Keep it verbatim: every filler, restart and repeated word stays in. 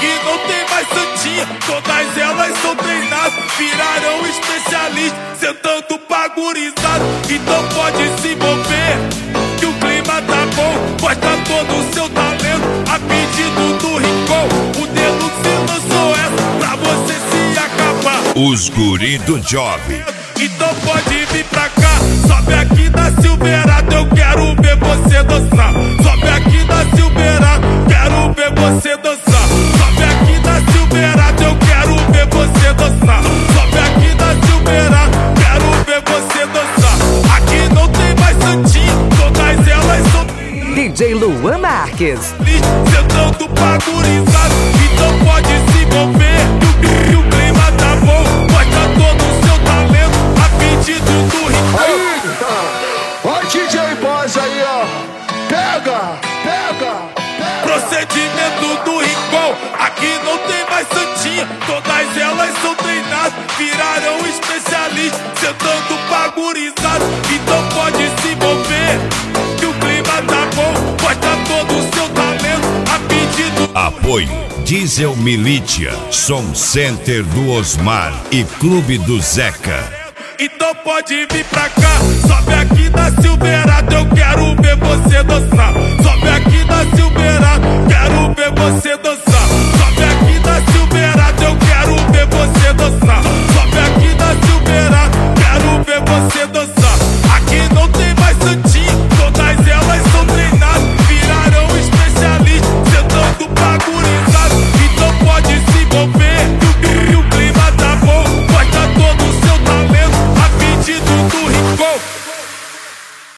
Aqui não tem mais santinha, todas elas são treinadas, viraram especialistas, sentando pra gurizada. Então pode se envolver, que o clima tá bom. Mostra todo o seu talento, a pedido do Rincon. O Deluxe lançou essa pra você se acabar. Os guri do job. Então pode vir pra cá, sobe aqui na Silverado, eu quero ver você dançar. Sobe aqui na Silverado, quero ver você dançar. Sobe aqui na Silverado, eu quero ver você dançar. Sobe aqui na Silverado, quero ver você dançar. Aqui não tem mais santinho, todas elas são D J Luan Marques. sentando pra gurizada. Então pode se envolver, que o, que o clima tá bom. Mostra todo o seu talento, a pedido do Rincon. Aí, ó D J Boss aí, ó. Pega, pega, pega. Procedimento do Rincon. Aqui não tem mais santinha, todas elas são treinadas, viraram especialistas, sentando pra gurizada. Então pode se envolver, que o clima tá bom. Mostra todo o seu talento, a pedido. Apoio Diesel Militia, Som Center do Osmar e Clube do Zeca. Então pode vir pra cá, sobe aqui na Silverado, eu quero ver você dançar. Sobe aqui na Silverado, quero ver você dançar.